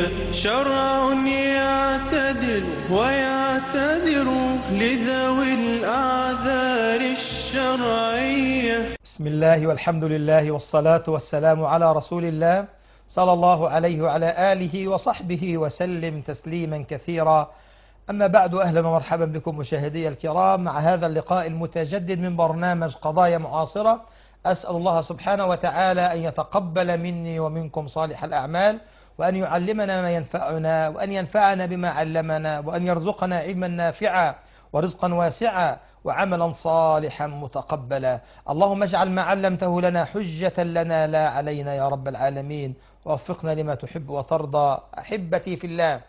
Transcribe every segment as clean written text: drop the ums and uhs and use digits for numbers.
شرع يعتدل ويعتذر لذوي الأعذار الشرعية. بسم الله والحمد لله والصلاة والسلام على رسول الله صلى الله عليه وعلى آله وصحبه وسلم تسليما كثيرا. أما بعد، أهلا ومرحبا بكم مشاهدي الكرام مع هذا اللقاء المتجدد من برنامج قضايا معاصرة. أسأل الله سبحانه وتعالى أن يتقبل مني ومنكم صالح الأعمال، وأن يعلمنا ما ينفعنا، وأن ينفعنا بما علمنا، وأن يرزقنا علما نافعا ورزقا واسعا وعملا صالحا متقبلا. اللهم اجعل ما علمته لنا حجة لنا لا علينا يا رب العالمين، ووفقنا لما تحب وترضى. أحبتي في الله،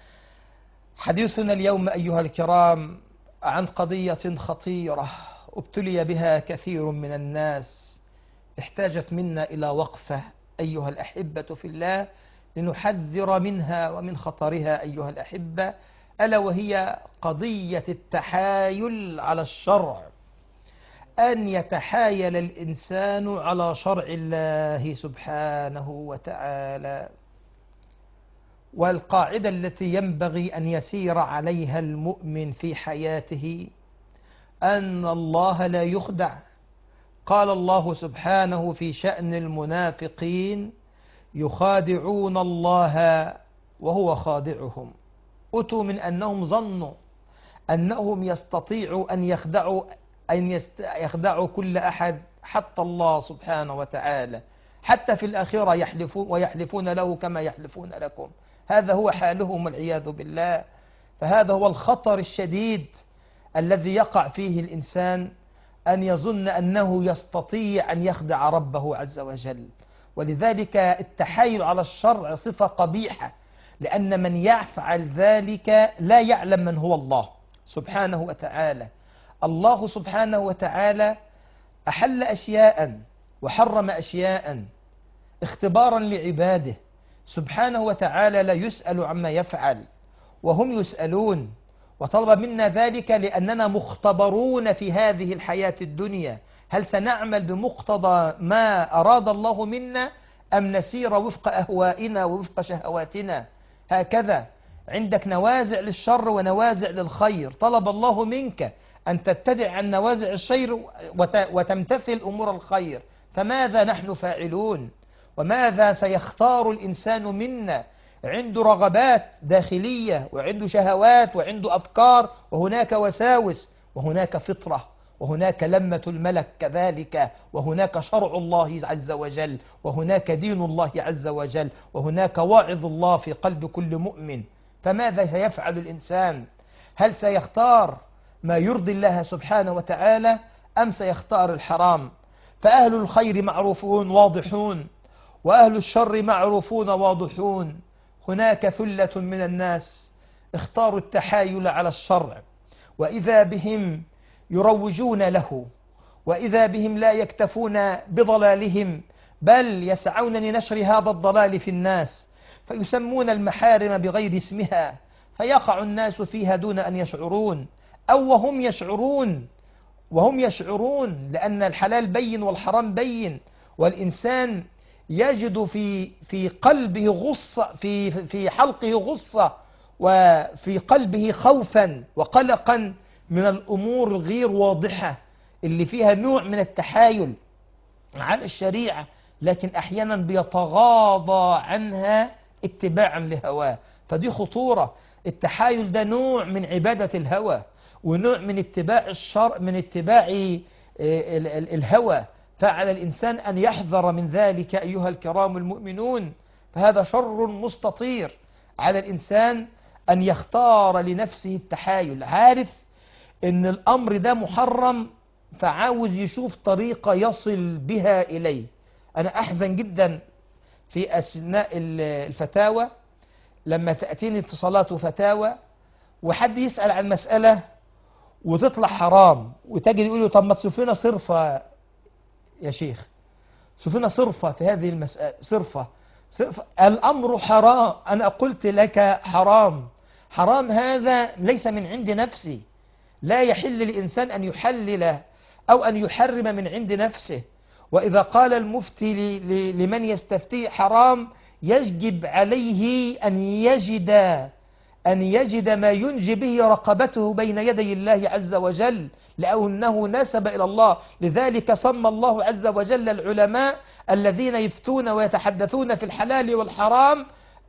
حديثنا اليوم أيها الكرام عن قضية خطيرة ابتلي بها كثير من الناس، احتاجت منا إلى وقفة أيها الأحبة في الله لنحذر منها ومن خطرها أيها الأحبة، ألا وهي قضية التحايل على الشرع، أن يتحايل الإنسان على شرع الله سبحانه وتعالى. والقاعدة التي ينبغي أن يسير عليها المؤمن في حياته أن الله لا يخدع. قال الله سبحانه في شأن المنافقين: يخادعون الله وهو خادعهم. أتوا من أنهم ظنوا أنهم يستطيعوا أن يخدعوا كل أحد حتى الله سبحانه وتعالى، حتى في الآخرة يحلفون ويحلفون له كما يحلفون لكم. هذا هو حالهم والعياذ بالله. فهذا هو الخطر الشديد الذي يقع فيه الإنسان، أن يظن أنه يستطيع أن يخدع ربه عز وجل. ولذلك التحايل على الشرع صفة قبيحة، لأن من يفعل ذلك لا يعلم من هو الله سبحانه وتعالى. الله سبحانه وتعالى أحل أشياء وحرم أشياء اختبارا لعباده سبحانه وتعالى، لا يسأل عما يفعل وهم يسألون. وطلب منا ذلك لأننا مختبرون في هذه الحياة الدنيا، هل سنعمل بمقتضى ما أراد الله منا أم نسير وفق أهوائنا ووفق شهواتنا؟ هكذا عندك نوازع للشر ونوازع للخير، طلب الله منك أن تتبع عن نوازع الشر وتمتثل أمور الخير. فماذا نحن فاعلون؟ وماذا سيختار الإنسان منا؟ عنده رغبات داخلية، وعنده شهوات، وعنده أفكار، وهناك وساوس، وهناك فطرة، وهناك لمة الملك كذلك، وهناك شرع الله عز وجل، وهناك دين الله عز وجل، وهناك واعظ الله في قلب كل مؤمن. فماذا سيفعل الإنسان؟ هل سيختار ما يرضي الله سبحانه وتعالى أم سيختار الحرام؟ فأهل الخير معروفون واضحون، وأهل الشر معروفون واضحون. هناك ثلة من الناس اختاروا التحايل على الشرع، وإذا بهم يروجون له، وإذا بهم لا يكتفون بضلالهم، بل يسعون لنشر هذا الضلال في الناس، فيسمون المحارم بغير اسمها، فيقع الناس فيها دون أن يشعرون، أو وهم يشعرون لأن الحلال بين والحرام بين. والإنسان يجد في قلبه غصة، في حلقه غصة، وفي قلبه خوفا وقلقا من الأمور الغير واضحة اللي فيها نوع من التحايل على الشريعة، لكن أحيانا بيتغاضى عنها اتباعا لهواه. فدي خطورة. التحايل ده نوع من عبادة الهوى، ونوع من اتباع الشرع، من اتباع الهوى. فعلى الإنسان أن يحذر من ذلك أيها الكرام المؤمنون. فهذا شر مستطير على الإنسان أن يختار لنفسه التحايل، عارف أن الأمر ده محرم فعاوز يشوف طريقة يصل بها إليه. أنا أحزن جدا في أثناء الفتاوى لما تأتيني اتصالات وفتاوى وحد يسأل عن مسألة وتطلع حرام، وتجد يقول له: طب ما تشوفنا صرفة يا شيخ، شوفنا صرفة في هذه المسألة، صرفة الأمر حرام. أنا قلت لك حرام هذا ليس من عند نفسي، لا يحل للإنسان أن يحلل أو أن يحرم من عند نفسه. وإذا قال المفتي لمن يستفتي حرام، يجب عليه أن يجد ما ينجي به رقبته بين يدي الله عز وجل، لأنه نسب إلى الله. لذلك سمى الله عز وجل العلماء الذين يفتون ويتحدثون في الحلال والحرام،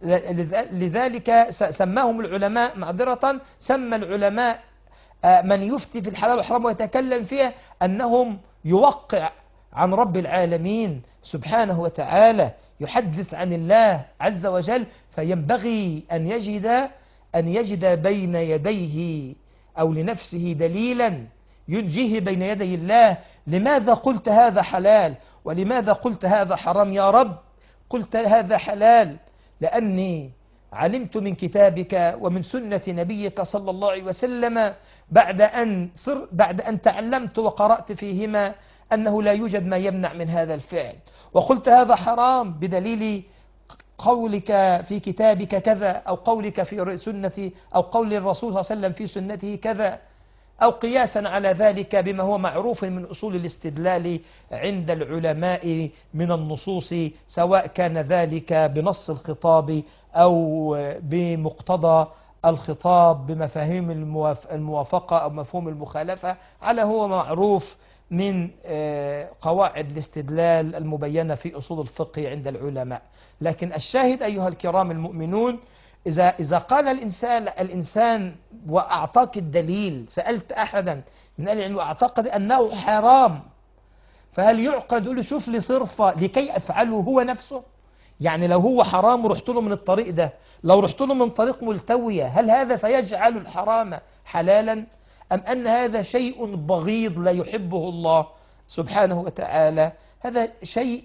لذلك سماهم العلماء معذرة، سمى العلماء من يفتي في الحلال والحرام ويتكلم فيه أنهم يوقع عن رب العالمين سبحانه وتعالى، يحدث عن الله عز وجل. فينبغي أن يجد بين يديه أو لنفسه دليلا ينجيه بين يدي الله. لماذا قلت هذا حلال ولماذا قلت هذا حرام يا رب؟ قلت هذا حلال لأني علمت من كتابك ومن سنة نبيك صلى الله عليه وسلم بعد أن تعلمت وقرأت فيهما أنه لا يوجد ما يمنع من هذا الفعل. وقلت هذا حرام بدليل قولك في كتابك كذا، أو قولك في سنة، أو قول الرسول صلى الله عليه وسلم في سنته كذا، أو قياسا على ذلك بما هو معروف من أصول الاستدلال عند العلماء من النصوص، سواء كان ذلك بنص الخطاب أو بمقتضى الخطاب بمفاهيم الموافقة أو مفهوم المخالفة، على هو معروف من قواعد الاستدلال المبينة في أصول الفقه عند العلماء. لكن الشاهد أيها الكرام المؤمنون، إذا قال الإنسان وأعطاك الدليل، سألت أحدا من أهل العلم وأعتقد أنه حرام، فهل يعقد له شوف لي صرفة لكي أفعله هو نفسه؟ يعني لو هو حرام ورحت له من الطريق ده، لو رحت له من طريق ملتوية، هل هذا سيجعل الحرام حلالا؟ أم أن هذا شيء بغيض لا يحبه الله سبحانه وتعالى؟ هذا شيء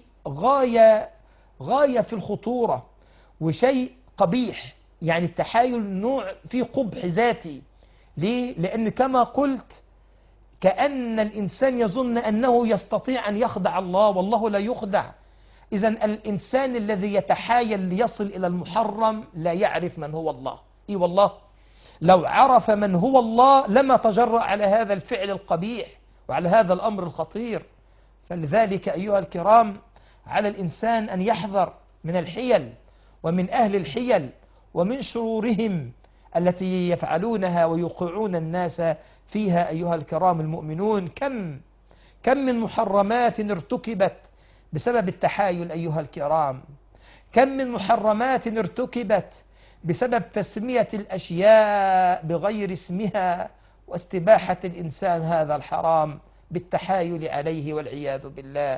غاية في الخطورة وشيء قبيح. يعني التحايل نوع فيه قبح ذاتي. ليه؟ لأن كما قلت كأن الإنسان يظن أنه يستطيع أن يخدع الله، والله لا يخدع. إذن الإنسان الذي يتحايل ليصل إلى المحرم لا يعرف من هو الله. إي والله لو عرف من هو الله لما تجرأ على هذا الفعل القبيح وعلى هذا الأمر الخطير. فلذلك أيها الكرام على الإنسان أن يحذر من الحيل ومن أهل الحيل ومن شرورهم التي يفعلونها ويوقعون الناس فيها. أيها الكرام المؤمنون، كم من محرمات ارتكبت بسبب التحايل أيها الكرام، كم من محرمات ارتكبت بسبب تسمية الأشياء بغير اسمها واستباحة الإنسان هذا الحرام بالتحايل عليه والعياذ بالله.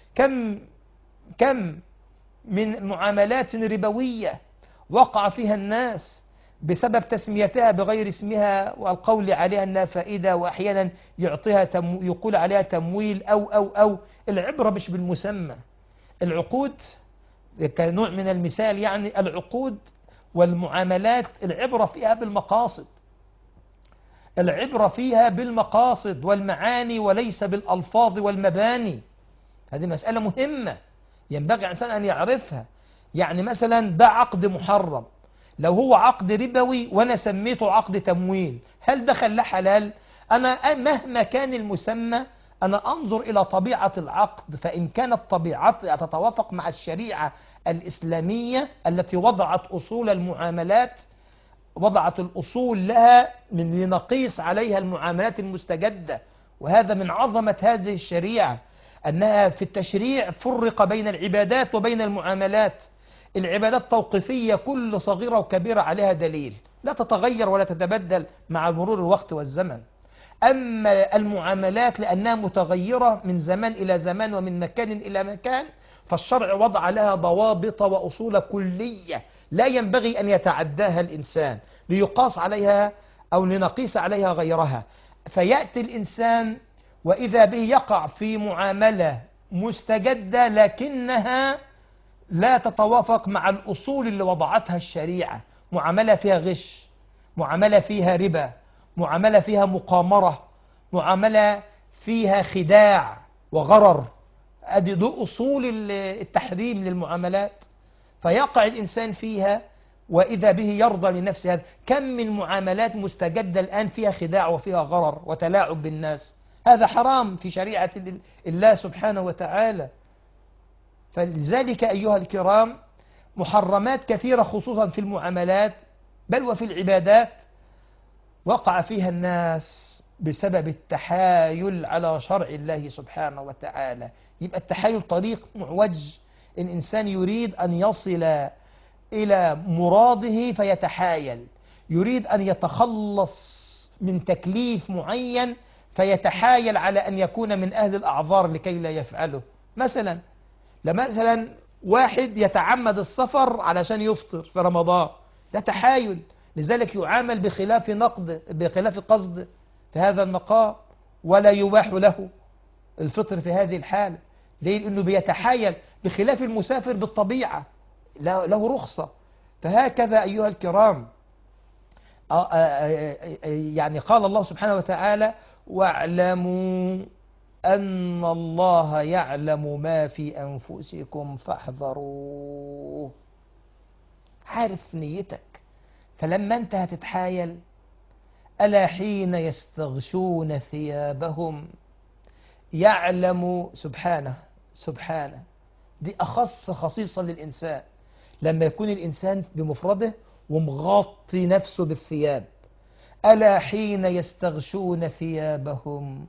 كم من معاملات ربوية وقع فيها الناس بسبب تسميتها بغير اسمها والقول عليها أنها فائدة، وأحيانا يقول عليها تمويل أو العبرة مش بالمسمى. العقود كنوع من المثال، يعني العقود والمعاملات العبرة فيها بالمقاصد، العبرة فيها بالمقاصد والمعاني وليس بالألفاظ والمباني. هذه مسألة مهمة ينبغي الإنسان أن يعرفها. يعني مثلا ده عقد محرم، لو هو عقد ربوي وأنا سميته عقد تمويل، هل دخل له حلال؟ أنا مهما كان المسمى أنا أنظر إلى طبيعة العقد، فإن كانت طبيعتها تتوافق مع الشريعة الإسلامية التي وضعت أصول المعاملات، وضعت الأصول لها من لنقيس عليها المعاملات المستجدة. وهذا من عظمة هذه الشريعة أنها في التشريع فرق بين العبادات وبين المعاملات. العبادات توقيفية، كل صغيرة وكبيرة عليها دليل، لا تتغير ولا تتبدل مع مرور الوقت والزمن. أما المعاملات لأنها متغيرة من زمان إلى زمان ومن مكان إلى مكان، فالشرع وضع لها ضوابط وأصول كلية لا ينبغي أن يتعداها الإنسان ليقاس عليها أو لنقيس عليها غيرها. فيأتي الإنسان وإذا به يقع في معاملة مستجدة لكنها لا تتوافق مع الأصول اللي وضعتها الشريعة، معاملة فيها غش، معاملة فيها ربا، معاملة فيها مقامرة، معاملة فيها خداع وغرر. دي أصول التحريم للمعاملات، فيقع الإنسان فيها وإذا به يرضى لنفسه. هذا كم من معاملات مستجدة الآن فيها خداع وفيها غرر وتلاعب بالناس، هذا حرام في شريعة الله سبحانه وتعالى. فلذلك أيها الكرام محرمات كثيرة خصوصا في المعاملات بل وفي العبادات وقع فيها الناس بسبب التحايل على شرع الله سبحانه وتعالى. يبقى التحايل طريق معوج، الإنسان يريد أن يصل إلى مراده فيتحايل، يريد أن يتخلص من تكليف معين فيتحايل على أن يكون من أهل الأعذار لكي لا يفعله. مثلا واحد يتعمد السفر علشان يفطر في رمضان، ده تحايل، لذلك يعامل بخلاف قصد في هذا المقام، ولا يباح له الفطر في هذه الحالة. ليه؟ لأنه بيتحايل، بخلاف المسافر بالطبيعة له رخصة. فهكذا أيها الكرام يعني قال الله سبحانه وتعالى: واعلموا أن الله يعلم ما في أنفسكم فاحذروه. عارف نيتك، فلما أنت هتتحايل: ألا حين يستغشون ثيابهم يعلم سبحانه. دي أخص خصيصة للإنسان، لما يكون الإنسان بمفرده ومغطي نفسه بالثياب. ألا حين يستغشون ثيابهم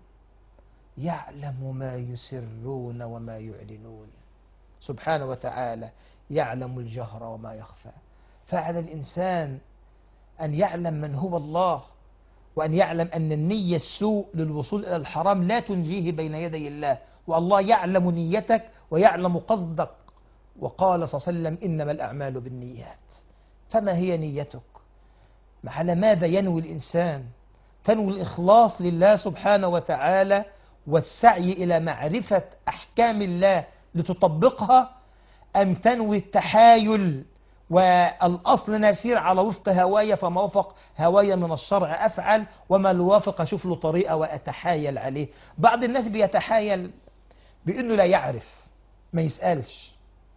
يعلم ما يسرون وما يعلنون. سبحانه وتعالى يعلم الجهر وما يخفى. فعلى الإنسان أن يعلم من هو الله، وأن يعلم أن النية السوء للوصول إلى الحرام لا تنجيه بين يدي الله، والله يعلم نيتك ويعلم قصدك. وقال صلى الله عليه وسلم: إنما الأعمال بالنيات. فما هي نيتك؟ على ماذا ينوي الإنسان؟ تنوي الإخلاص لله سبحانه وتعالى والسعي إلى معرفة أحكام الله لتطبقها، أم تنوي التحايل والأصل نسير على وفق هواية، فما وفق هواية من الشرع أفعل، وما الوافق أشوف له طريقة وأتحايل عليه. بعض الناس بيتحايل بأنه لا يعرف، ما يسألش،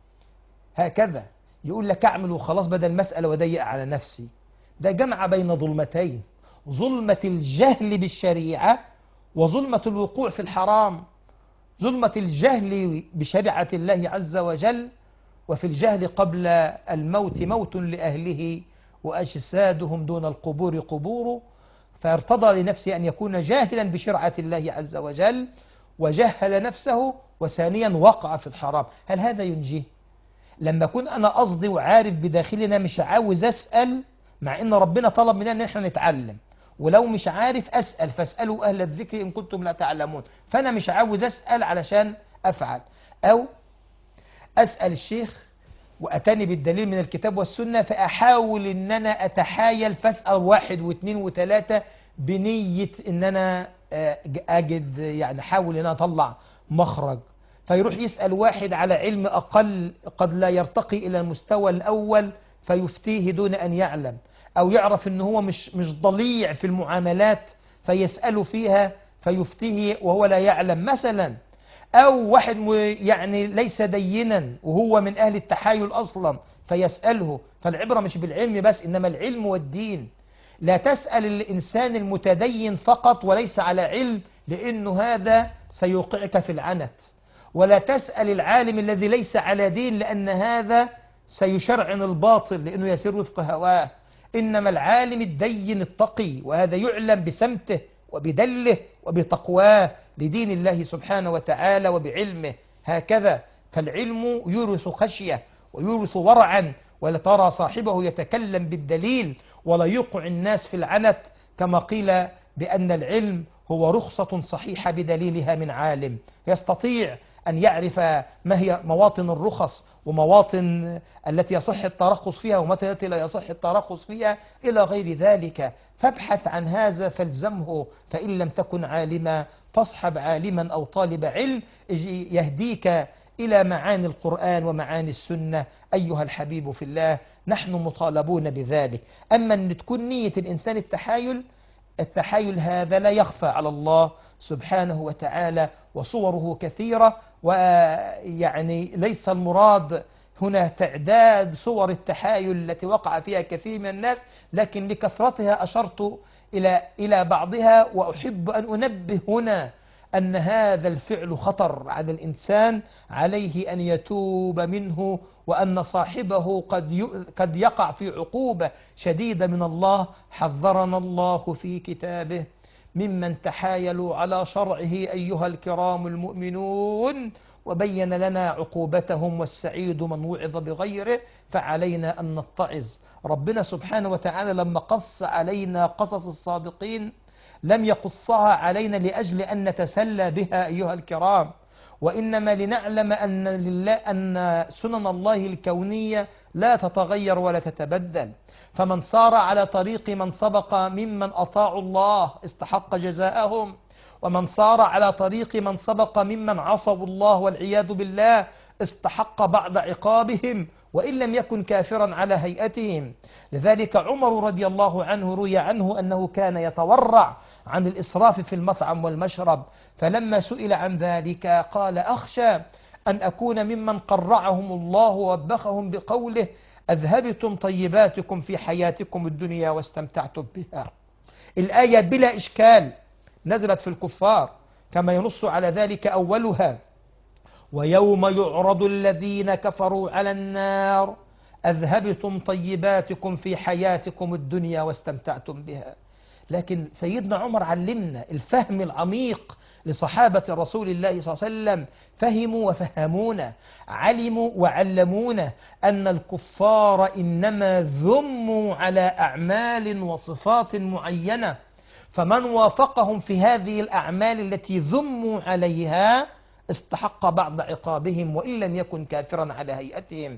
هكذا يقول لك أعمل وخلاص بدل مسألة وضيق على نفسي. ده جمع بين ظلمتين: ظلمة الجهل بالشريعة وظلمة الوقوع في الحرام. ظلمة الجهل بشريعة الله عز وجل، وفي الجهل قبل الموت موت لأهله وأجسادهم دون القبور قبور، فارتضى لنفسه أن يكون جاهلا بشرعة الله عز وجل وجهل نفسه، وثانيا وقع في الحرام. هل هذا ينجيه؟ لما أكون أنا قصدي وعارف بداخلنا مش عاوز أسأل، مع أن ربنا طلب مننا أن احنا نتعلم، ولو مش عارف أسأل فاسألوا أهل الذكر إن كنتم لا تعلمون، فأنا مش عاوز أسأل علشان أفعل، أو أسأل الشيخ وأتاني بالدليل من الكتاب والسنة فأحاول أن أنا أتحايل فأسأل واحد واثنين وثلاثة بنية أن أنا أجد، يعني حاول أن أنا أطلع مخرج، فيروح يسأل واحد على علم أقل قد لا يرتقي إلى المستوى الأول فيفتيه دون أن يعلم، أو يعرف أنه هو مش ضليع في المعاملات فيسأله فيها فيفتيه وهو لا يعلم مثلا. أو واحد يعني ليس دينا وهو من أهل التحايل أصلا فيسأله. فالعبرة مش بالعلم بس، إنما العلم والدين. لا تسأل الإنسان المتدين فقط وليس على علم، لأنه هذا سيوقعك في العنت. ولا تسأل العالم الذي ليس على دين، لأن هذا سيشرعن الباطل لأنه يسير وفق هواه. إنما العالم الدين التقي، وهذا يعلم بسمته وبدله وبتقواه لدين الله سبحانه وتعالى وبعلمه. هكذا فالعلم يورث خشية ويورث ورعا، ولا ترى صاحبه يتكلم بالدليل ولا يوقع الناس في العنت، كما قيل بأن العلم هو رخصة صحيحة بدليلها من عالم يستطيع أن يعرف ما هي مواطن الرخص ومواطن التي يصح الترخص فيها ومتى التي لا يصح الترخص فيها إلى غير ذلك. فابحث عن هذا فالزمه، فإن لم تكن عالما فاصحب عالما أو طالب علم يهديك إلى معاني القرآن ومعاني السنة. أيها الحبيب في الله، نحن مطالبون بذلك. أما أن تكون نية الإنسان التحايل هذا لا يخفى على الله سبحانه وتعالى، وصوره كثيرة، ويعني ليس المراد هنا تعداد صور التحايل التي وقع فيها كثير من الناس، لكن لكثرتها أشرت إلى بعضها. وأحب أن أنبه هنا أن هذا الفعل خطر على الإنسان، عليه أن يتوب منه، وأن صاحبه قد يقع في عقوبة شديدة من الله. حذرنا الله في كتابه ممن تحايلوا على شرعه أيها الكرام المؤمنون، وبين لنا عقوبتهم، والسعيد من وعظ بغيره، فعلينا أن نتعظ. ربنا سبحانه وتعالى لما قص علينا قصص السابقين لم يقصها علينا لأجل أن نتسلى بها أيها الكرام، وإنما لنعلم أن سنن الله الكونية لا تتغير ولا تتبدل. فمن سار على طريق من سبق ممن أطاعوا الله استحق جزاءهم، ومن سار على طريق من سبق ممن عصوا الله والعياذ بالله استحق بعض عقابهم، وإن لم يكن كافرا على هيئتهم. لذلك عمر رضي الله عنه روي عنه أنه كان يتورع عن الإسراف في المطعم والمشرب، فلما سئل عن ذلك قال: أخشى أن أكون ممن قرعهم الله ووبخهم بقوله: أذهبتم طيباتكم في حياتكم الدنيا واستمتعتم بها. الآية بلا إشكال نزلت في الكفار، كما ينص على ذلك أولها: ويوم يعرض الذين كفروا على النار أذهبتم طيباتكم في حياتكم الدنيا واستمتعتم بها. لكن سيدنا عمر علمنا الفهم العميق لصحابة رسول الله صلى الله عليه وسلم، فهموا وفهمونا، علموا وعلمونا أن الكفار إنما ذموا على أعمال وصفات معينة، فمن وافقهم في هذه الأعمال التي ذموا عليها استحق بعض عقابهم، وإن لم يكن كافرا على هيئتهم.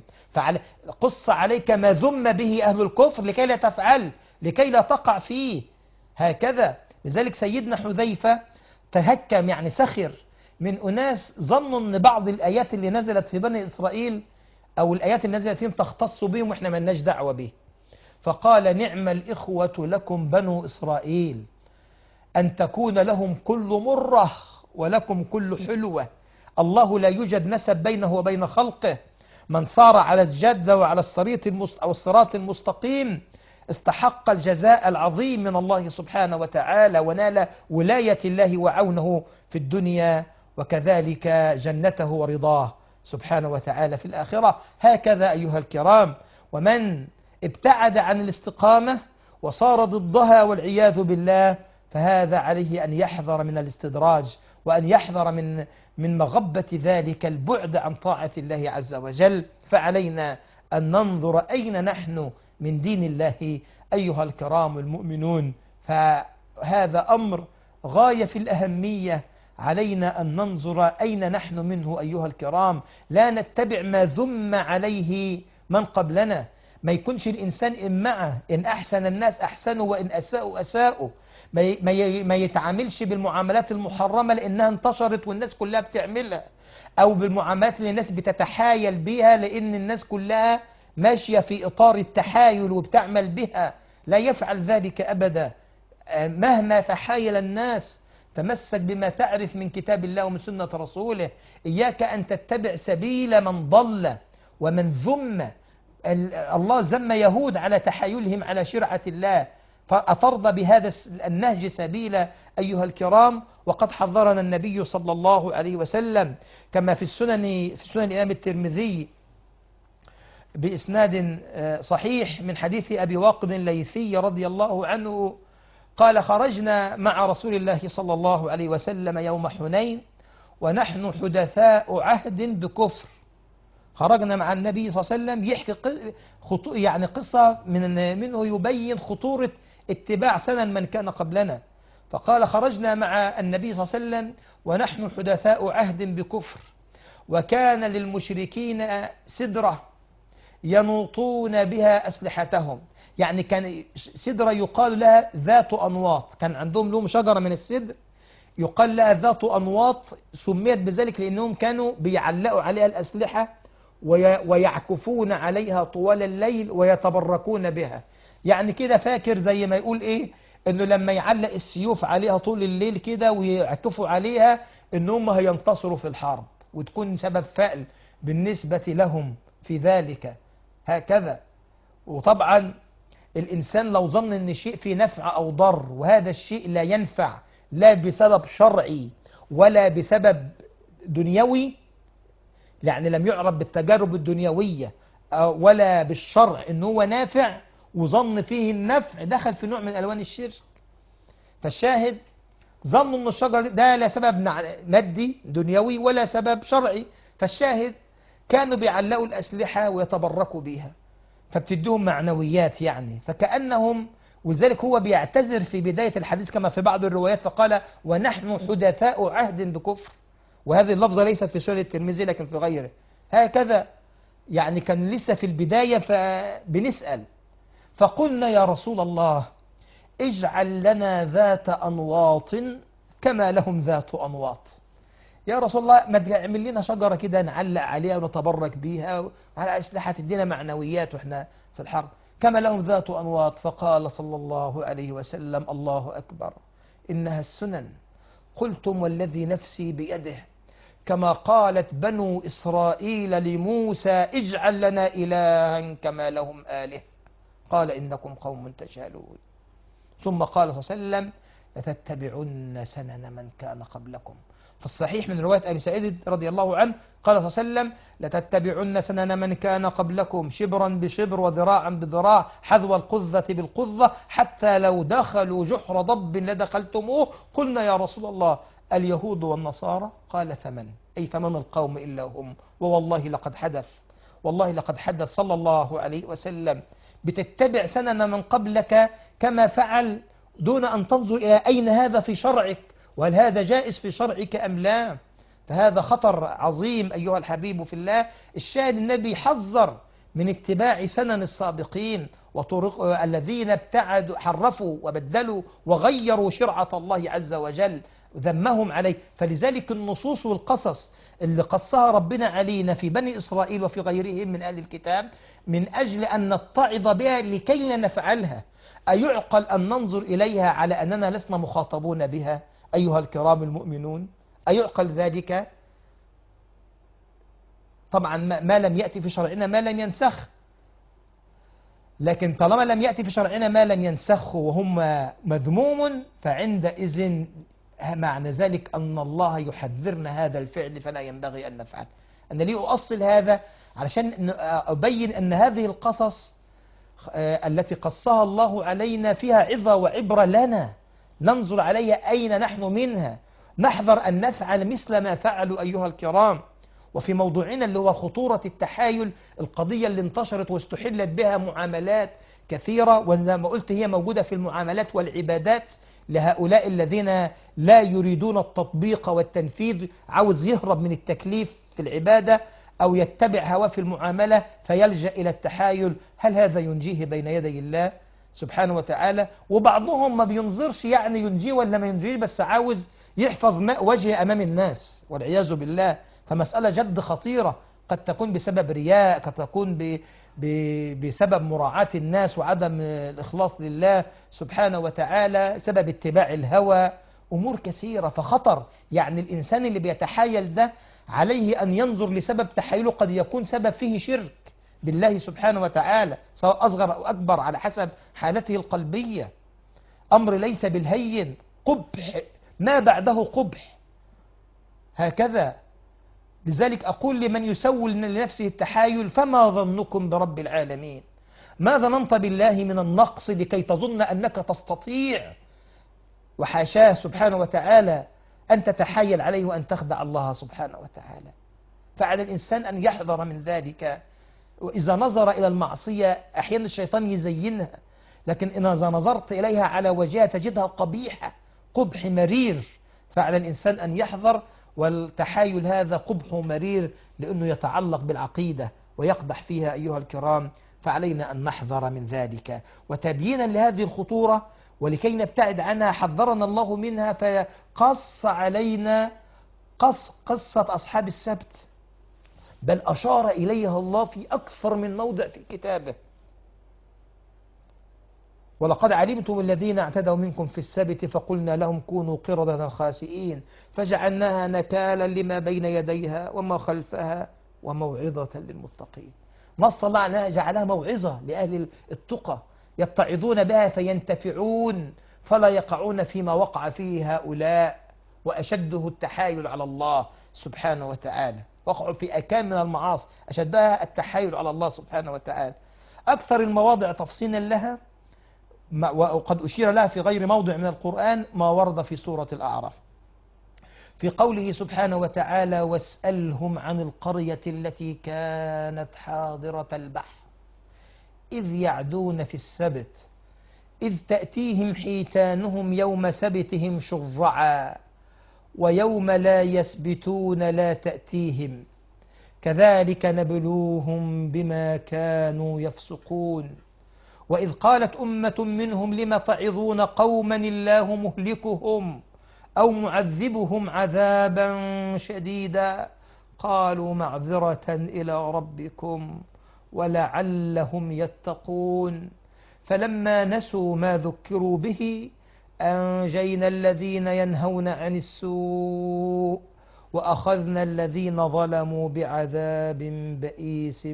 قص عليك ما ذم به أهل الكفر لكي لا تفعل، لكي لا تقع فيه، هكذا. لذلك سيدنا حذيفة تهكم، يعني سخر من أناس ظنوا أن بعض الآيات اللي نزلت في بني إسرائيل أو الآيات اللي نزلت فيهم تختص بهم وإحنا ما لناش دعوة به. فقال: نعم الإخوة لكم بنو إسرائيل، أن تكون لهم كل مرة ولكم كل حلوة. الله لا يوجد نسب بينه وبين خلقه. من صار على الجادة وعلى الصراط المستقيم استحق الجزاء العظيم من الله سبحانه وتعالى، ونال ولاية الله وعونه في الدنيا، وكذلك جنته ورضاه سبحانه وتعالى في الآخرة. هكذا أيها الكرام. ومن ابتعد عن الاستقامة وصار ضدها والعياذ بالله، فهذا عليه أن يحذر من الاستدراج، وأن يحذر من مغبة ذلك البعد عن طاعة الله عز وجل. فعلينا أن ننظر أين نحن من دين الله أيها الكرام المؤمنون. فهذا أمر غاية في الأهمية، علينا أن ننظر أين نحن منه أيها الكرام، لا نتبع ما ذم عليه من قبلنا. ما يكونش الإنسان إمعة، إن أحسن الناس أحسنوا وإن أساءوا أساءوا. ما يتعاملش بالمعاملات المحرمة لأنها انتشرت والناس كلها بتعملها، أو بالمعاملات اللي الناس بتتحايل بها لأن الناس كلها ماشية في إطار التحايل وبتعمل بها. لا يفعل ذلك أبدا. مهما تحايل الناس تمسك بما تعرف من كتاب الله ومن سنة رسوله. إياك أن تتبع سبيل من ضل ومن ذم. الله ذم يهود على تحايلهم على شرعة الله، فأترضى بهذا النهج سبيلا أيها الكرام؟ وقد حذرنا النبي صلى الله عليه وسلم كما في سنن الإمام الترمذي بإسناد صحيح من حديث أبي واقد الليثي رضي الله عنه قال: خرجنا مع رسول الله صلى الله عليه وسلم يوم حنين ونحن حدثاء عهد بكفر. خرجنا مع النبي صلى الله عليه وسلم، يحكي يعني قصة منه يبين خطورة اتباع سنن من كان قبلنا. فقال: خرجنا مع النبي صلى الله عليه وسلم ونحن حدثاء عهد بكفر، وكان للمشركين سدرة ينوطون بها أسلحتهم. يعني كان سدرة يقال لها ذات أنواط، كان عندهم لهم شجرة من السدر يقال لها ذات أنواط، سميت بذلك لأنهم كانوا بيعلقوا عليها الأسلحة ويعكفون عليها طوال الليل ويتبركون بها. يعني كده فاكر زي ما يقول إيه، إنه لما يعلق السيوف عليها طول الليل كده ويعكفوا عليها إنهم هينتصروا في الحرب، وتكون سبب فأل بالنسبة لهم في ذلك. هكذا. وطبعا الإنسان لو ظن أن شيء فيه نفع أو ضر وهذا الشيء لا ينفع لا بسبب شرعي ولا بسبب دنيوي، يعني لم يعرف بالتجارب الدنيوية ولا بالشرع إن هو نافع وظن فيه النفع، دخل في نوع من ألوان الشرك. فالشاهد ظنوا أن الشجرة ده لا سبب مادي دنيوي ولا سبب شرعي. فالشاهد كانوا بيعلقوا الأسلحة ويتبركوا بيها، فبتديهم معنويات يعني، فكأنهم. ولذلك هو بيعتذر في بداية الحديث كما في بعض الروايات فقال ونحن حدثاء عهد بكفر، وهذه اللفظة ليست في سنن الترمذي لكن في غيره هكذا. يعني كان لسه في البداية فبنسأل فقلنا يا رسول الله اجعل لنا ذات أنواط كما لهم ذات أنواط. يا رسول الله ما تعمل لنا شجرة كده نعلق عليها ونتبرك بيها على أسلحة تدينا معنويات وإحنا في الحرب كما لهم ذات أنواط. فقال صلى الله عليه وسلم الله أكبر إنها السنن. قلتم والذي نفسي بيده كما قالت بنو إسرائيل لموسى اجعل لنا إلها كما لهم آله قال إنكم قوم تجهلون. ثم قال صلى الله عليه وسلم لتتبعن سنن من كان قبلكم. في الصحيح من رواية أبي سعيد رضي الله عنه قال صلى الله عليه وسلم لتتبعن سنن من كان قبلكم شبرا بشبر وذراعا بذراع حذو القذة بالقذة حتى لو دخلوا جحر ضب لدخلتموه. قلنا يا رسول الله اليهود والنصارى قال فمن، أي فمن القوم إلا هم. ووالله لقد حدث، والله لقد حدث صلى الله عليه وسلم بتتبع سنن من قبلك كما فعل دون أن تنظر إلى أين هذا في شرعك وهل هذا جائز في شرعك أم لا. فهذا خطر عظيم أيها الحبيب في الله. الشاهد النبي حذر من اتباع سنن السابقين وطرق الذين ابتعدوا حرفوا وبدلوا وغيروا شرعة الله عز وجل، ذمهم عليه. فلذلك النصوص والقصص اللي قصها ربنا علينا في بني إسرائيل وفي غيرهم من أهل الكتاب من أجل أن نتعظ بها لكي لا نفعلها. أيعقل أن ننظر إليها على أننا لسنا مخاطبون بها أيها الكرام المؤمنون؟ أيعقل ذلك؟ طبعا ما لم يأتي في شرعنا ما لم ينسخ، لكن طالما لم يأتي في شرعنا ما لم ينسخ وهم مذموم فعندئذ معنى ذلك أن الله يحذرنا هذا الفعل فلا ينبغي أن نفعل. أنا ليه أؤصل هذا؟ علشان أبين أن هذه القصص التي قصها الله علينا فيها عظة وعبرة لنا ننظر عليها أين نحن منها، نحذر أن نفعل مثل ما فعلوا أيها الكرام. وفي موضوعنا اللي هو خطورة التحايل، القضية اللي انتشرت واستحلت بها معاملات كثيرة، وزي ما قلت هي موجودة في المعاملات والعبادات لهؤلاء الذين لا يريدون التطبيق والتنفيذ، عاوز يهرب من التكليف في العبادة أو يتبع هواه في المعاملة فيلجأ إلى التحايل. هل هذا ينجيه بين يدي الله سبحانه وتعالى؟ وبعضهم ما بينظرش يعني ينجيه ولا ما ينجيه، بس عاوز يحفظ ماء وجهه أمام الناس والعياذ بالله. فمسألة جد خطيرة، قد تكون بسبب رياء، قد تكون بسبب مراعاة الناس وعدم الإخلاص لله سبحانه وتعالى، سبب اتباع الهوى، أمور كثيرة. فخطر يعني الإنسان اللي بيتحايل ده عليه أن ينظر لسبب تحايله، قد يكون سبب فيه شرك بالله سبحانه وتعالى سواء أصغر أو أكبر على حسب حالته القلبية. أمر ليس بالهين، قبح ما بعده قبح هكذا. لذلك أقول لمن يسول لنفسه التحايل فما ظنكم برب العالمين؟ ما ظننت بالله من النقص لكي تظن أنك تستطيع؟ وحاشاه سبحانه وتعالى أن تتحايل عليه وأن تخدع الله سبحانه وتعالى. فعلى الإنسان أن يحذر من ذلك. وإذا نظر إلى المعصية أحيانا الشيطان يزينها، لكن إذا نظرت إليها على وجهها تجدها قبيحة، قبح مرير. فعلى الإنسان أن يحذر، والتحايل هذا قبح مرير لأنه يتعلق بالعقيدة ويقدح فيها أيها الكرام. فعلينا أن نحذر من ذلك. وتبيينا لهذه الخطورة ولكي نبتعد عنها حذرنا الله منها، فقص علينا قصة أصحاب السبت، بل أشار إليها الله في أكثر من موضع في كتابه. ولقد علمتم الذين اعتدوا منكم في السبت فقلنا لهم كونوا قردة خاسئين فجعلناها نكالا لما بين يديها وما خلفها وموعظة للمتقين. نص الله عنها جعلها موعظة لأهل التقى يتعظون بها فينتفعون فلا يقعون فيما وقع فيه هؤلاء وأشده التحايل على الله سبحانه وتعالى. وقعوا في أكام من المعاصي أشدها التحايل على الله سبحانه وتعالى. أكثر المواضع تفصيلا لها وقد أشير لها في غير موضع من القرآن ما ورد في سورة الأعراف في قوله سبحانه وتعالى: واسألهم عن القرية التي كانت حاضرة البحر إذ يعدون في السبت إذ تأتيهم حيتانهم يوم سبتهم شرعا ويوم لا يسبتون لا تأتيهم كذلك نبلوهم بما كانوا يفسقون وإذ قالت أمة منهم لم تعظون قوما الله مهلكهم أو معذبهم عذابا شديدا قالوا معذرة إلى ربكم ولعلهم يتقون فلما نسوا ما ذكروا به أنجينا الذين ينهون عن السوء وأخذنا الذين ظلموا بعذاب بئيس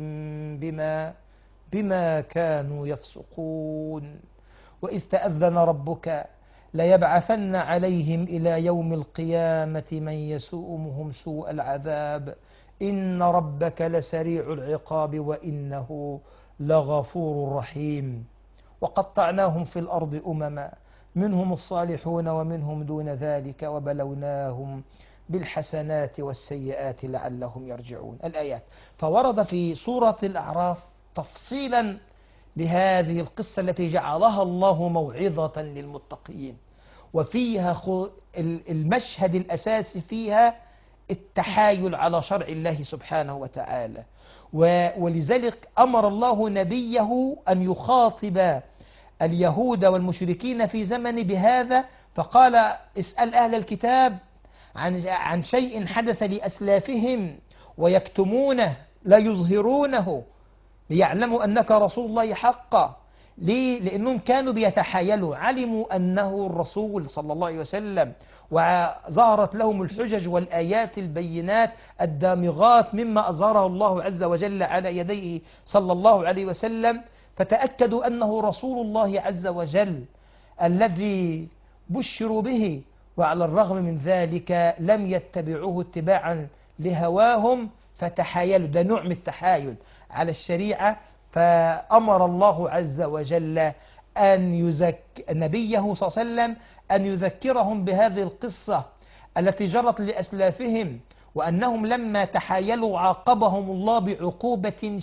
بما كانوا يفسقون وإذ تأذن ربك ليبعثن عليهم إلى يوم القيامة من يسوءهم سوء العذاب إن ربك لسريع العقاب وإنه لغفور رحيم وقطعناهم في الأرض أمما منهم الصالحون ومنهم دون ذلك وبلوناهم بالحسنات والسيئات لعلهم يرجعون. الآيات. فورد في سورة الأعراف تفصيلا لهذه القصة التي جعلها الله موعظة للمتقين، وفيها المشهد الأساسي فيها التحايل على شرع الله سبحانه وتعالى، ولذلك أمر الله نبيه أن يخاطب اليهود والمشركين في زمن بهذا، فقال: اسأل أهل الكتاب عن شيء حدث لأسلافهم ويكتمونه لا يظهرونه ليعلموا أنك رسول الله حقا. ليه؟ لأنهم كانوا بيتحايلوا، علموا أنه الرسول صلى الله عليه وسلم، وظهرت لهم الحجج والآيات البينات الدامغات مما أظهره الله عز وجل على يديه صلى الله عليه وسلم، فتأكدوا أنه رسول الله عز وجل الذي بشروا به، وعلى الرغم من ذلك لم يتبعوه اتباعا لهواهم فتحايلوا. ده نوع من التحايل على الشريعة. فأمر الله عز وجل أن نبيه صلى الله عليه وسلم أن يذكرهم بهذه القصة التي جرت لأسلافهم، وأنهم لما تحايلوا عاقبهم الله بعقوبة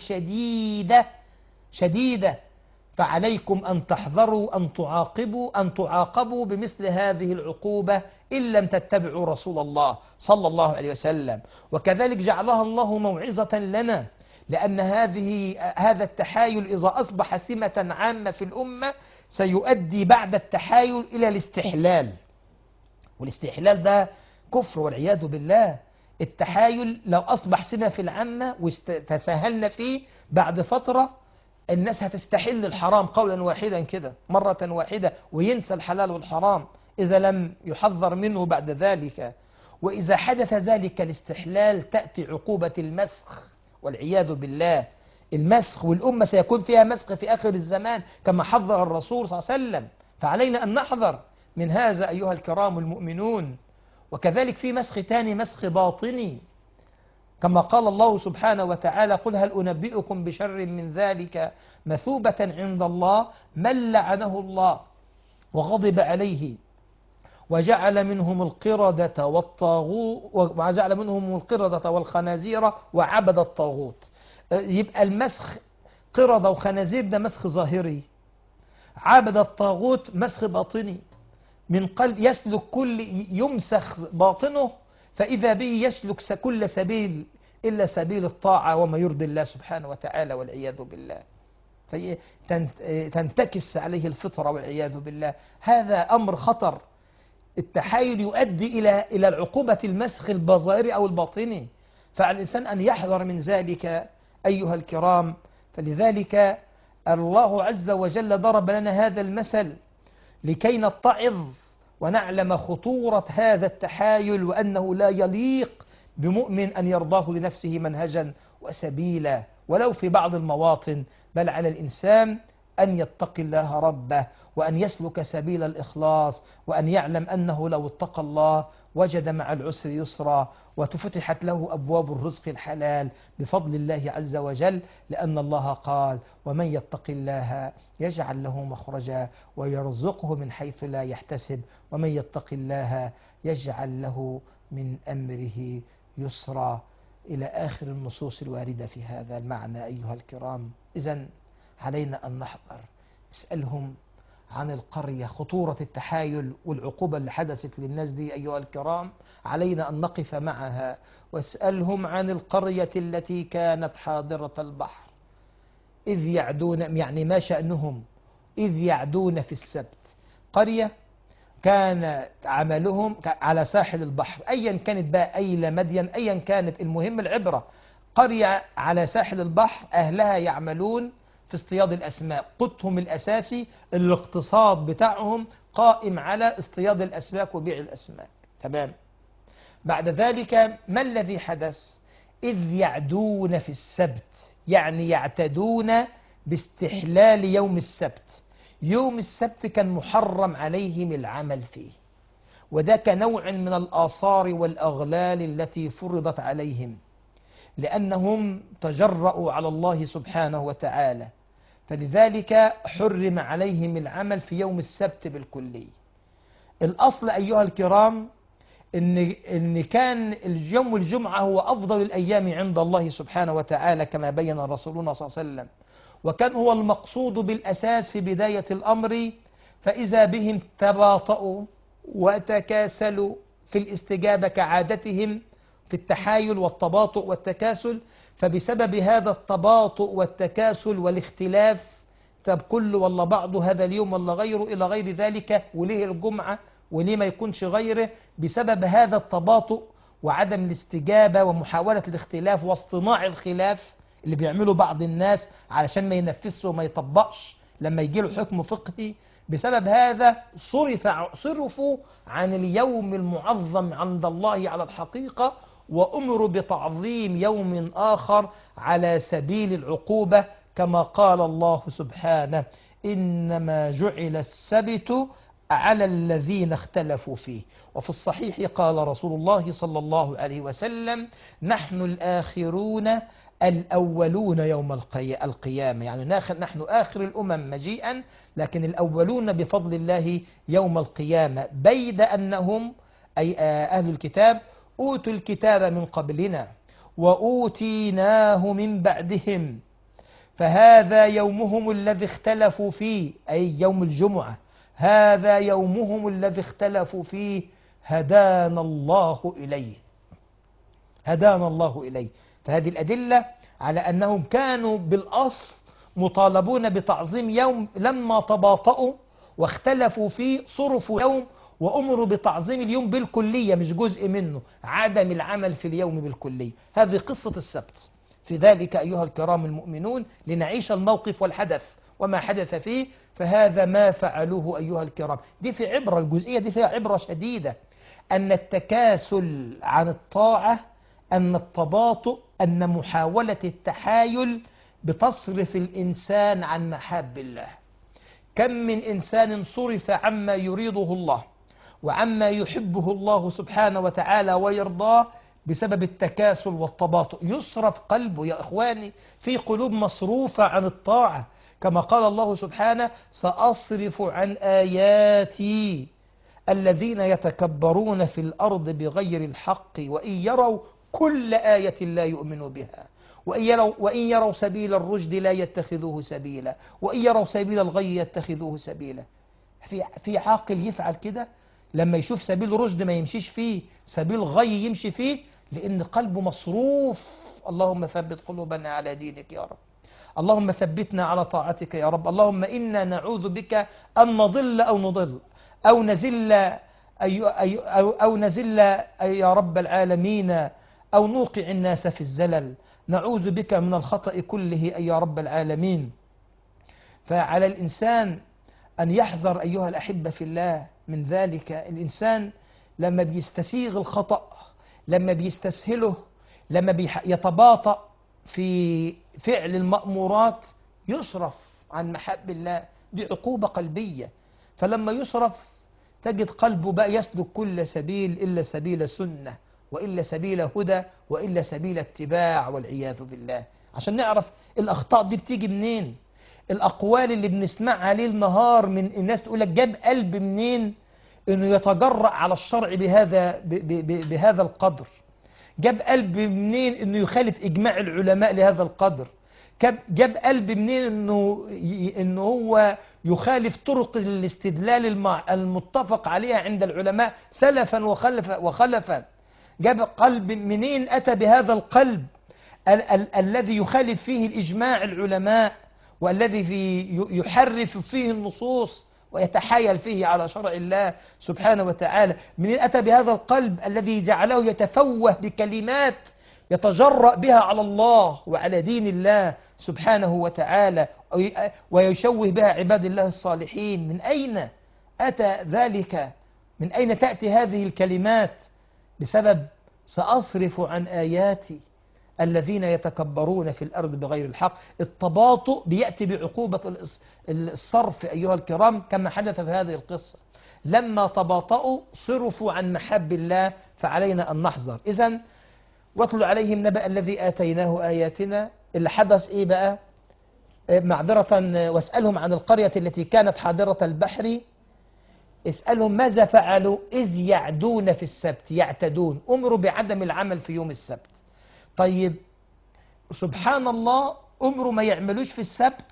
شديدة، فعليكم أن تحذروا أن تعاقبوا بمثل هذه العقوبة إن لم تتبعوا رسول الله صلى الله عليه وسلم. وكذلك جعلها الله موعظة لنا، لأن هذا التحايل إذا أصبح سمة عامة في الأمة سيؤدي بعد التحايل إلى الاستحلال، والاستحلال ده كفر والعياذ بالله. التحايل لو أصبح سمة في العامة وتساهلنا فيه بعد فترة الناس هتستحل الحرام قولا واحدا كده مرة واحدة، وينسى الحلال والحرام إذا لم يحذر منه بعد ذلك. وإذا حدث ذلك الاستحلال تأتي عقوبة المسخ والعياذ بالله. المسخ، والأمة سيكون فيها مسخ في آخر الزمان كما حذر الرسول صلى الله عليه وسلم، فعلينا أن نحذر من هذا أيها الكرام المؤمنون. وكذلك في مسخ تاني، مسخ باطني، كما قال الله سبحانه وتعالى: قل هل أنبئكم بشر من ذلك مثوبة عند الله من لعنه الله وغضب عليه وجعل منهم القردة والخنازير وعبد الطاغوت. يبقى المسخ قردة وخنازير ده مسخ ظاهري، عبد الطاغوت مسخ باطني، من قلب يسلك يمسخ باطنه، فإذا به يسلك كل سبيل إلا سبيل الطاعة وما يرضي الله سبحانه وتعالى والعياذ بالله، تنتكس عليه الفطرة والعياذ بالله. هذا أمر خطر. التحايل يؤدي إلى العقوبة المسخ الظاهري أو الباطني، فعلى الإنسان أن يحذر من ذلك أيها الكرام. فلذلك الله عز وجل ضرب لنا هذا المثل لكي نتعظ ونعلم خطورة هذا التحايل، وأنه لا يليق بمؤمن أن يرضاه لنفسه منهجا وسبيلا ولو في بعض المواطن، بل على الإنسان أن يتقي الله ربه وأن يسلك سبيل الإخلاص، وأن يعلم أنه لو اتقى الله وجد مع العسر يسرا، وتفتحت له أبواب الرزق الحلال بفضل الله عز وجل، لأن الله قال: ومن يتق الله يجعل له مخرجا ويرزقه من حيث لا يحتسب، ومن يتق الله يجعل له من أمره يسرا، إلى آخر النصوص الواردة في هذا المعنى. أيها الكرام، إذن علينا أن نحذر. اسألهم عن القرية، خطورة التحايل والعقوبة اللي حدثت للناس دي أيها الكرام، علينا أن نقف معها. واسألهم عن القرية التي كانت حاضرة البحر إذ يعدون، يعني ما شأنهم إذ يعدون في السبت. قرية كان عملهم على ساحل البحر، أيا كانت بقى أيلة مدين، أيا كانت، المهم العبرة قرية على ساحل البحر أهلها يعملون في اصطياد الأسماك، قوتهم الأساسي الاقتصاد بتاعهم قائم على اصطياد الأسماك وبيع الأسماك. تمام. بعد ذلك ما الذي حدث؟ إذ يعدون في السبت، يعني يعتدون باستحلال يوم السبت. يوم السبت كان محرم عليهم العمل فيه، وده كنوع من الآثار والأغلال التي فرضت عليهم، لأنهم تجرؤوا على الله سبحانه وتعالى، فلذلك حرم عليهم العمل في يوم السبت بالكلي. الأصل أيها الكرام إن كان يوم الجمعة هو أفضل الأيام عند الله سبحانه وتعالى كما بين رسولنا صلى الله عليه وسلم، وكان هو المقصود بالأساس في بداية الأمر، فإذا بهم تباطؤوا وتكاسلوا في الاستجابة كعادتهم في التحايل والتباطؤ والتكاسل. فبسبب هذا التباطؤ والتكاسل والاختلاف، طب كله ولا بعضه، هذا اليوم ولا غيره، إلى غير ذلك، وليه الجمعة وليه ما يكونش غيره، بسبب هذا التباطؤ وعدم الاستجابة ومحاولة الاختلاف واصطناع الخلاف اللي بيعمله بعض الناس علشان ما ينفذش وما يطبقش لما يجي له حكم فقهي. بسبب هذا صرفوا عن اليوم المعظم عند الله على الحقيقة، وأمروا بتعظيم يوم آخر على سبيل العقوبة، كما قال الله سبحانه: إنما جعل السبت على الذين اختلفوا فيه. وفي الصحيح قال رسول الله صلى الله عليه وسلم: نحن الآخرون الأولون يوم القيامة، يعني نحن آخر الأمم مجيئا، لكن الأولون بفضل الله يوم القيامة، بيد أنهم أي أهل الكتاب أوتوا الكتاب من قبلنا وأوتيناه من بعدهم، فهذا يومهم الذي اختلفوا فيه، أي يوم الجمعة، هذا يومهم الذي اختلفوا فيه، هدانا الله إليه، هدانا الله إليه. فهذه الأدلة على أنهم كانوا بالأصل مطالبون بتعظيم يوم، لما تباطؤوا واختلفوا فيه صرفوا يوم وأمروا بتعظيم اليوم بالكلية، مش جزء منه، عدم العمل في اليوم بالكلية. هذه قصة السبت. في ذلك أيها الكرام المؤمنون لنعيش الموقف والحدث وما حدث فيه، فهذا ما فعلوه أيها الكرام. دي في عبرة، الجزئية دي فيها عبرة شديدة، أن التكاسل عن الطاعة، أن التباطؤ، أن محاولة التحايل بتصرف الإنسان عن محاب الله. كم من إنسان صرف عما يريده الله وعما يحبه الله سبحانه وتعالى ويرضاه بسبب التكاسل والتباطؤ. يصرف قلبه يا إخواني في قلوب مصروفة عن الطاعة، كما قال الله سبحانه: سأصرف عن آياتي الذين يتكبرون في الأرض بغير الحق وإن يروا كل آية لا يؤمنوا بها وإن يروا سبيل الرشد لا يتخذوه سبيلا وإن يروا سبيل الغي يتخذوه سبيلا. في عاقل يفعل كده؟ لما يشوف سبيل رشد ما يمشيش فيه، سبيل غي يمشي فيه، لأن قلبه مصروف. اللهم ثبت قلوبنا على دينك يا رب، اللهم ثبتنا على طاعتك يا رب، اللهم إنا نعوذ بك أن نضل أو نضل أو نزل أو نزل يا رب العالمين، أو نوقع الناس في الزلل. نعوذ بك من الخطأ كله يا رب العالمين. فعلى الإنسان أن يحذر أيها الأحبة في الله من ذلك. الإنسان لما بيستسيغ الخطأ، لما بيستسهله، لما يتباطأ في فعل المأمورات، يصرف عن محاب الله. دي عقوبة قلبية. فلما يصرف تجد قلبه بقى يسلك كل سبيل إلا سبيل سنة، وإلا سبيل هدى، وإلا سبيل اتباع، والعياذ بالله. عشان نعرف الأخطاء دي بتيجي منين. الأقوال اللي بنسمعها ليل نهار من الناس تقول لك جاب قلب منين إنه يتجرأ على الشرع بهذا القدر؟ جاب قلب منين إنه يخالف إجماع العلماء لهذا القدر؟ جاب قلب منين إنه هو يخالف طرق الاستدلال المتفق عليها عند العلماء سلفا وخلفا؟ جاب قلب منين أتى بهذا القلب الذي يخالف فيه الإجماع العلماء، والذي يحرف فيه النصوص ويتحايل فيه على شرع الله سبحانه وتعالى؟ منين أتى بهذا القلب الذي جعله يتفوه بكلمات يتجرأ بها على الله وعلى دين الله سبحانه وتعالى، ويشوه بها عباد الله الصالحين؟ من أين أتى ذلك؟ من أين تأتي هذه الكلمات؟ بسبب سأصرف عن آياتي الذين يتكبرون في الأرض بغير الحق. التباطؤ بيأتي بعقوبة الصرف أيها الكرام، كما حدث في هذه القصة. لما تباطؤوا صرفوا عن محب الله، فعلينا أن نحذر. إذن واتل عليهم نبأ الذي آتيناه آياتنا. اللي حدث إيه بقى؟ معذرة، واسألهم عن القرية التي كانت حاضرة البحر، اسألهم ماذا فعلوا إذ يعدون في السبت، يعتدون، أمروا بعدم العمل في يوم السبت. طيب سبحان الله، أمروا ما يعملوش في السبت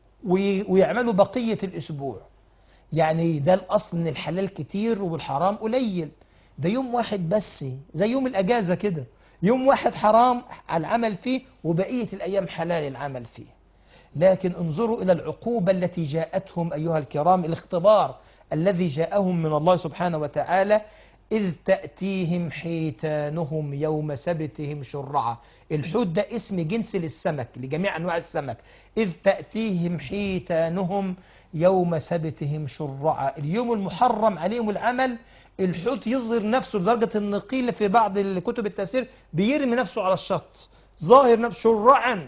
ويعملوا بقية الأسبوع. يعني ده الأصل إن الحلال كتير والحرام قليل. ده يوم واحد بس، زي يوم الأجازة كده، يوم واحد حرام العمل فيه وبقية الأيام حلال العمل فيه. لكن انظروا إلى العقوبة التي جاءتهم أيها الكرام، الاختبار الذي جاءهم من الله سبحانه وتعالى. إذ تأتيهم حيتانهم يوم سبتهم شرعا. الحوت ده اسم جنس للسمك، لجميع أنواع السمك. إذ تأتيهم حيتانهم يوم سبتهم شرعا، اليوم المحرم عليهم العمل. الحوت يظهر نفسه لدرجة أن قيل في بعض الكتب التفسير بيرمي نفسه على الشط، ظاهر نفسه شرعا.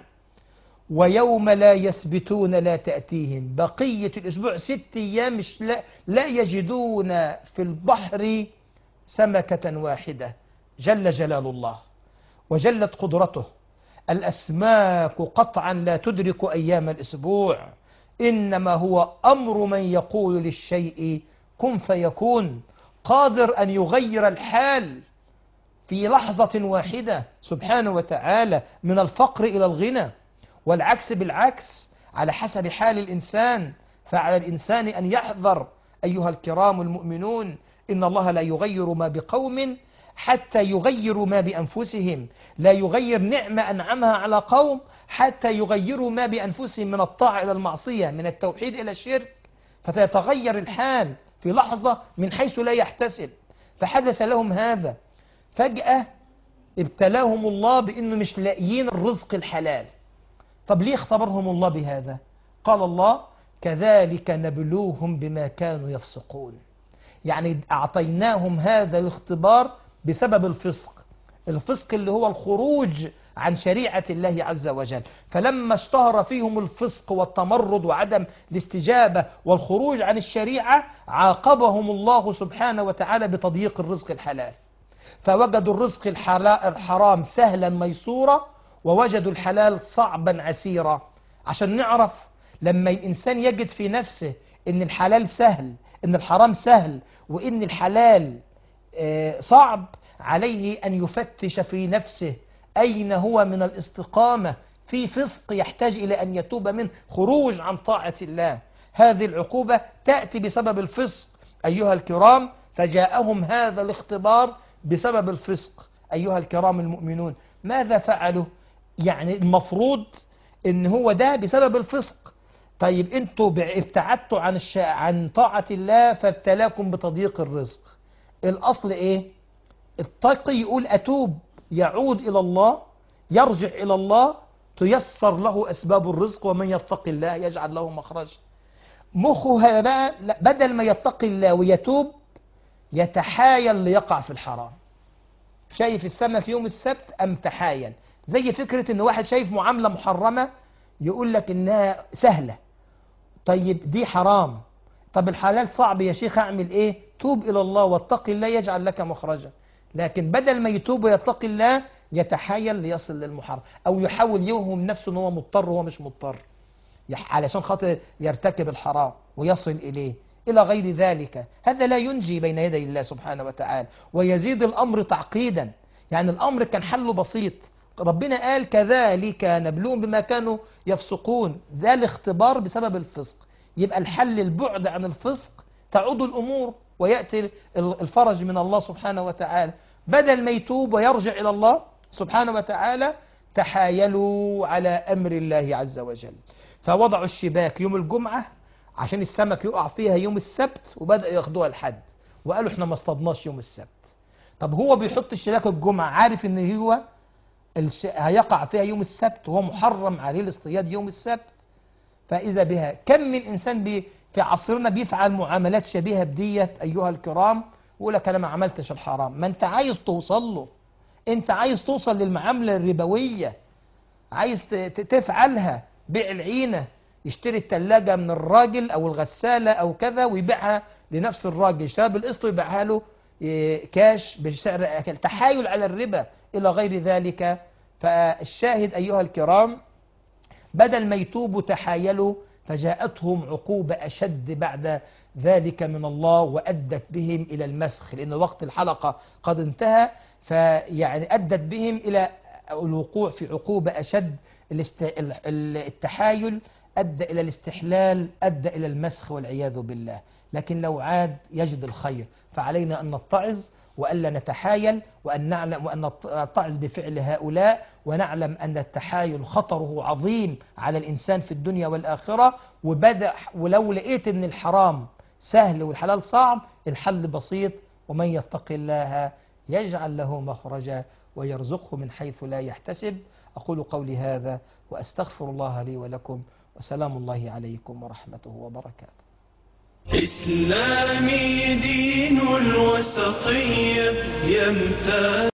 ويوم لا يسبتون لا تأتيهم، بقية الأسبوع 6 أيام لا يجدون في البحر سمكة واحدة. جل جلال الله وجلت قدرته. الأسماك قطعا لا تدرك أيام الأسبوع، إنما هو أمر من يقول للشيء كن فيكون، قادر أن يغير الحال في لحظة واحدة سبحانه وتعالى، من الفقر إلى الغنى، والعكس بالعكس على حسب حال الإنسان. فعلى الإنسان أن يحذر أيها الكرام المؤمنون، إن الله لا يغير ما بقوم حتى يغيروا ما بأنفسهم. لا يغير نعمة أنعمها على قوم حتى يغيروا ما بأنفسهم، من الطاعة إلى المعصية، من التوحيد إلى الشرك، فتتغير الحال في لحظة من حيث لا يحتسب. فحدث لهم هذا، فجأة ابتلاهم الله بأنه مش لاقيين الرزق الحلال. طب ليه اختبرهم الله بهذا؟ قال الله كذلك نبلوهم بما كانوا يفسقون. يعني أعطيناهم هذا الاختبار بسبب الفسق. الفسق اللي هو الخروج عن شريعة الله عز وجل. فلما اشتهر فيهم الفسق والتمرد وعدم الاستجابة والخروج عن الشريعة، عاقبهم الله سبحانه وتعالى بتضييق الرزق الحلال. فوجدوا الرزق الحرام سهلا ميسورا، ووجدوا الحلال صعبا عسيرا. عشان نعرف لما الإنسان يجد في نفسه إن الحلال سهل، إن الحرام سهل، وإن الحلال صعب، عليه أن يفتش في نفسه أين هو من الاستقامة في فسق يحتاج إلى أن يتوب منه، خروج عن طاعة الله. هذه العقوبة تأتي بسبب الفسق أيها الكرام، فجاءهم هذا الاختبار بسبب الفسق. أيها الكرام المؤمنون، ماذا فعلوا؟ يعني المفروض إن هو ده بسبب الفسق. طيب انتوا ابتعدتوا عن طاعة الله فابتلاكم بتضييق الرزق. الأصل إيه؟ التقي يقول أتوب، يعود إلى الله، يرجع إلى الله، تيسر له أسباب الرزق. ومن يتق الله يجعل له مخرجا. مخها بقى بدل ما يتقي الله ويتوب، يتحايل ليقع في الحرام. شايف السمك يوم السبت أم تحايل؟ زي فكرة إن واحد شايف معاملة محرمة يقول لك إنها سهلة. طيب دي حرام، طب الحلال صعب يا شيخ، اعمل ايه؟ توب الى الله واتق الله يجعل لك مخرجا. لكن بدل ما يتوب ويتقي الله يتحايل ليصل للمحرم، او يحاول يوهم نفسه ان هو مضطر وهو مش مضطر، علشان خاطر يرتكب الحرام ويصل اليه الى غير ذلك. هذا لا ينجي بين يدي الله سبحانه وتعالى، ويزيد الامر تعقيدا. يعني الامر كان حله بسيط، ربنا قال كذلك نبلوهم بما كانوا يفسقون، ده الاختبار بسبب الفسق. يبقى الحل البعد عن الفسق، تعود الأمور ويأتي الفرج من الله سبحانه وتعالى. بدل ما يتوب ويرجع إلى الله سبحانه وتعالى تحايلوا على أمر الله عز وجل، فوضعوا الشباك يوم الجمعة عشان السمك يقع فيها يوم السبت، وبدأوا ياخدوها الحد وقالوا احنا ما اصطدناش يوم السبت. طب هو بيحط الشباك الجمعة عارف ان هو هيقع فيها يوم السبت، وهو محرم عليه الاصطياد يوم السبت. فإذا بها كم من إنسان في عصرنا بيفعل معاملات شبيهة بديت أيها الكرام، ويقول لك أنا ما عملتش الحرام. ما أنت عايز توصل له، أنت عايز توصل للمعاملة الربوية، عايز تفعلها بيع العينة، يشتري الثلاجة من الراجل أو الغسالة أو كذا ويبيعها لنفس الراجل، يشتريها بالقسط ويبيعها له كاش بسعر أكل، تحايل على الربا إلى غير ذلك. فالشاهد أيها الكرام، بدل ما يتوبوا تحايلوا، فجاءتهم عقوبة أشد بعد ذلك من الله، وأدت بهم إلى المسخ، لأن وقت الحلقة قد انتهى. فيعني أدت بهم إلى الوقوع في عقوبة أشد. التحايل أدى إلى الاستحلال، أدى إلى المسخ والعياذ بالله. لكن لو عاد يجد الخير، فعلينا أن نتعظ وألا نتحايل، وأن نعلم وأن نتعظ بفعل هؤلاء، ونعلم أن التحايل خطره عظيم على الإنسان في الدنيا والآخرة. ولو لقيت أن الحرام سهل والحلال صعب، الحل بسيط: ومن يتق الله يجعل له مخرجا ويرزقه من حيث لا يحتسب. أقول قولي هذا وأستغفر الله لي ولكم، وسلام الله عليكم ورحمته وبركاته. إسلامي دين الوسطية يمتاز